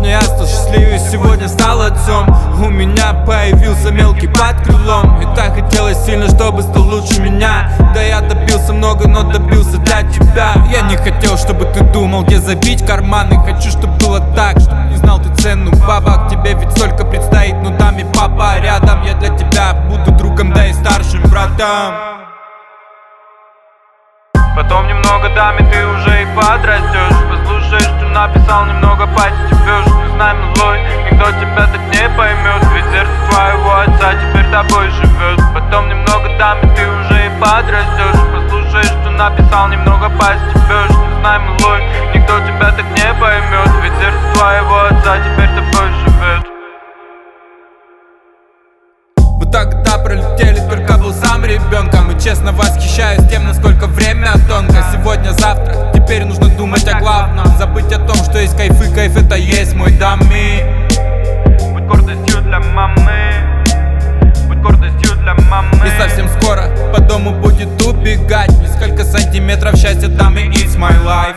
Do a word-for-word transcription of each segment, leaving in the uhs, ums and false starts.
Сегодня я стал счастливее, сегодня стал отцом. У меня появился мелкий под крылом. И так хотелось сильно, чтобы стал лучше меня. Да я добился много, но добился для тебя. Я не хотел, чтобы ты думал, где забить карманы. Хочу, чтобы было так, чтобы не знал ты цену бабок. Тебе ведь столько предстоит, ну там и папа рядом. Я для тебя буду другом, да и старшим братом. Потом немного дам, и ты уже и подрастешь. Послушай, что написал, немного постепешь. Не знай, милой, никто тебя так не поймет. Ведь сердце твоего отца теперь тобой живет. Потом немного дам, и ты уже и подрастешь. Послушай, что написал, немного постепешь. Не знай, милой, никто тебя так не поймет. Ведь сердце твоего отца теперь тобой живет. Вот так года пролетели, только был сам ребенком. И честно восхищаюсь тем, насколько время тонко. Сегодня, завтра, теперь нужно думать о главном. Забыть о том, что есть кайфы, кайф это есть мой дамми. Будь гордостью для мамы, будь гордостью для мамы. И совсем скоро по дому будет убегать. Несколько сантиметров счастья дам, и it's my life.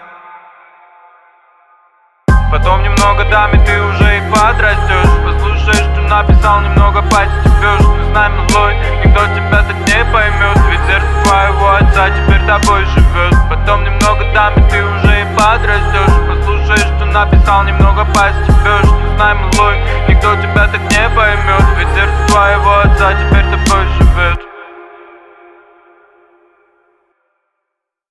Потом немного дам, и ты уже и подрастешь. Послушай, что написал, немного постепешь. Не знай, милой, никто тебя так не поймет. Ведь сердце твоего отца теперь тобой живет. Потом немного дам, и ты уже и подрастешь. Послушай, что написал, немного постепешь. Не знай, милой, никто тебя так не поймет. Ведь сердце твоего отца теперь тобой живет.